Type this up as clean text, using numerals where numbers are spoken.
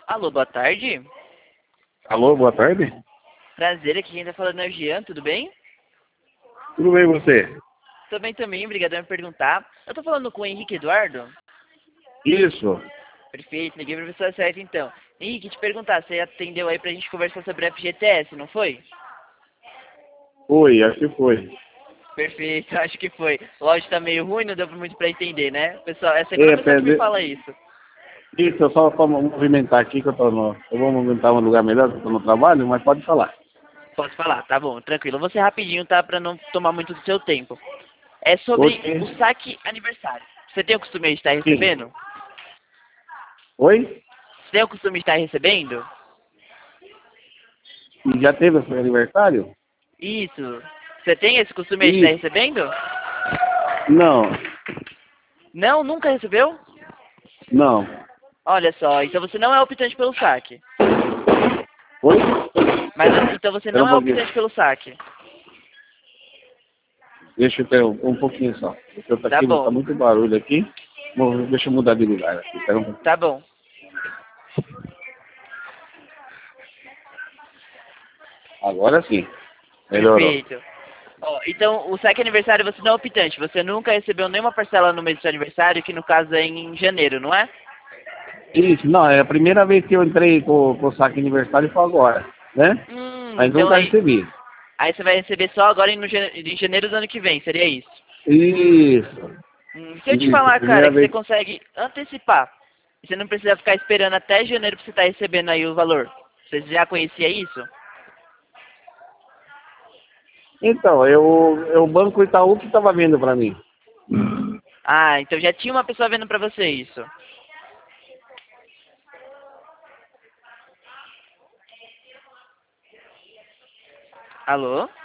Alô, boa tarde. Alô, boa tarde. Prazer, aqui quem tá falando é o Jean, tudo bem? Tudo bem você? Tô bem também, obrigado por me perguntar. Eu tô falando com o Henrique Eduardo? Isso. Perfeito, liguei pra pessoa certa então. Henrique, te perguntar, você atendeu aí pra gente conversar sobre a FGTS, não foi? Foi, acho que foi. Perfeito, acho que foi. O áudio tá meio ruim, não deu muito pra entender, né? Pessoal, é a segunda É, pessoa que me fala isso. Isso, só para movimentar aqui que eu tô no. Eu vou movimentar um lugar melhor, que eu tô no trabalho, mas pode falar. Posso falar, tá bom, tranquilo. Eu vou ser rapidinho, tá? Pra não tomar muito do seu tempo. É sobre Ok. o saque aniversário. Você tem o costume de estar Sim. recebendo? Oi? Você tem o costume de estar recebendo? E já teve o seu aniversário? Isso. Você tem esse costume aí de estar Isso. recebendo? Não. Não, nunca recebeu? Não. Olha só, então você não é optante pelo saque. Oi? Mas então você Espera não um é pouquinho. optante pelo saque. Deixa eu ter um pouquinho só. Porque eu tô Tá aqui, tá bom, muito barulho aqui. Bom, deixa eu mudar de lugar aqui. Espera um pouquinho. tá bom. Agora sim. Melhorou. Perfeito. Ó, então, o saque aniversário você não é optante. Você nunca recebeu nenhuma parcela no mês do seu aniversário, que no caso é em janeiro, não é? Isso, não, é a primeira vez que eu entrei com o saque aniversário foi agora, né? Mas Então nunca aí, recebi. aí você vai receber só agora em janeiro do ano que vem, seria isso? Isso, Se eu te isso, falar, cara, primeira que você vez. consegue antecipar, e você não precisa ficar esperando até janeiro pra você estar recebendo aí o valor. Você já conhecia isso? Então, o Banco Itaú que estava vendo para mim. Ah, então já tinha uma pessoa vendo pra você isso. Alô?